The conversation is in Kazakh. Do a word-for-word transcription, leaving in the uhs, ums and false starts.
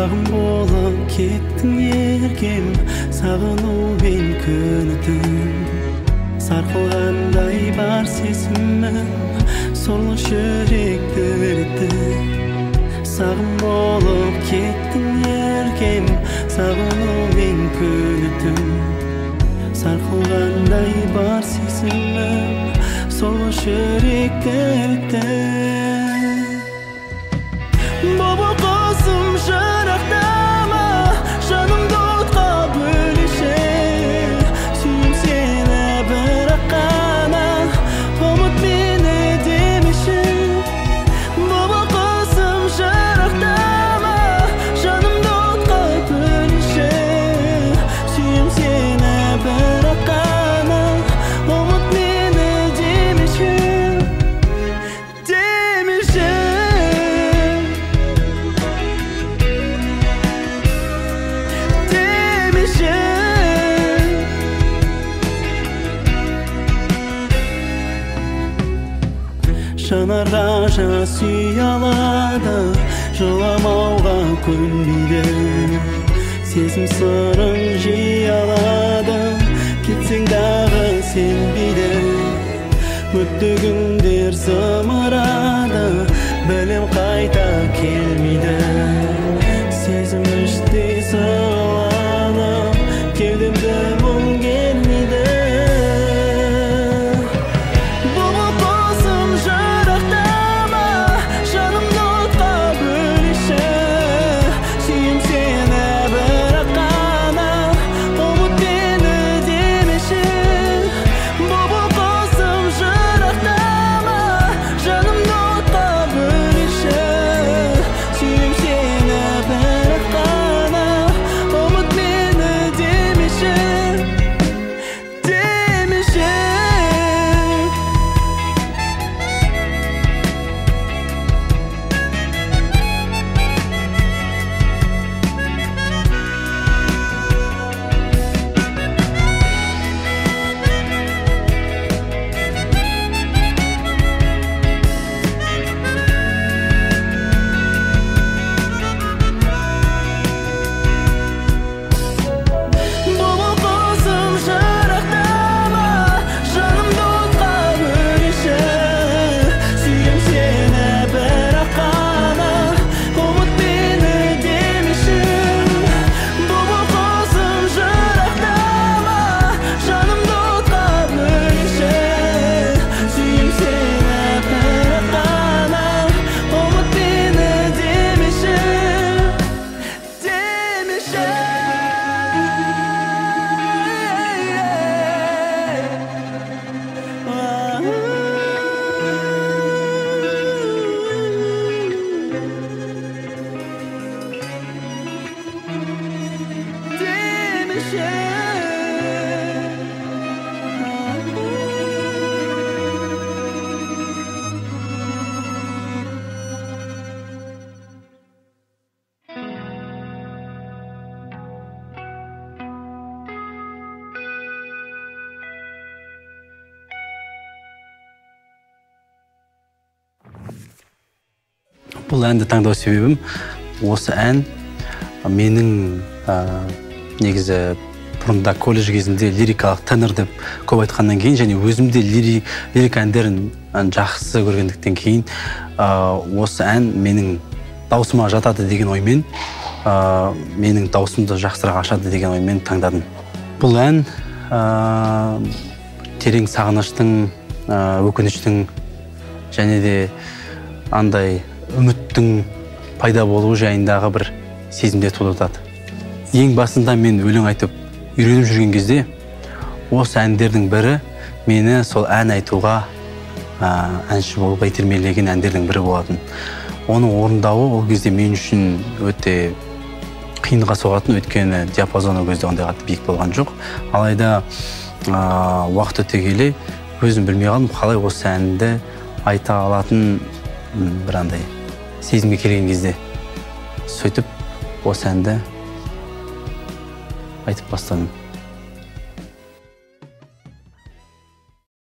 сағым болып кеттің еркем, сағынумен күнітім. Сарқылғандай бар сезімім, сорлы жүректі өртіп. Сағым болып кеттің еркем, сағынумен күнітім. Сарқылғандай бар сезімім, сорлы жүректі өртіп. Боба қосым жырақтама, жанымды отқа бөлеші. Сүйім сені бірақ қана, ұмыт мені демеші. Боба қосым жырақтама, жанымды отқа бөлеші. Сүйім сені бірақ қана, ұмыт мені демеші. Демеші. Жанарға жас сүй алады, жыламауға көнбейді. Сезім сырын жей алады, кетсең дағы сенбейді. Өтті күндер зымырады, білім қайта келмейді. Сезім іштей сығаланып, кеудемді мұң келмейді. Бұл әнді таңдау себебім, осы ән менің негізі бұрында колледж кезінде лирикалық тенор деп көп айтқаннан кейін, және өзімде лирика әндерін жақсы көргендіктен кейін, осы ән менің даусыма жатады деген оймен, менің даусымды жақсырақ ашады деген оймен таңдадым. Бұл ән терең сағыныштың, өкініштің және де андай үміттің пайда болуы жайындағы бір сезімде тудыртады. Ең басында мен өлең айтып үйреніп жүрген кезде, осы әндердің бірі мені сол ән айтуға, әнші болуға итермелеген әндердің бірі болатын. Оның орындауы ол кезде мен үшін өте қиынға соғатын, өйткені диапазон ол кезде ондай қатты биік болған жоқ. Алайда уақыт өте келе өзім білмей қалдым, қалай осы әнді айта алатын бір андай сезімге келген кезде сөйтіп осы әнді айтып бастадым.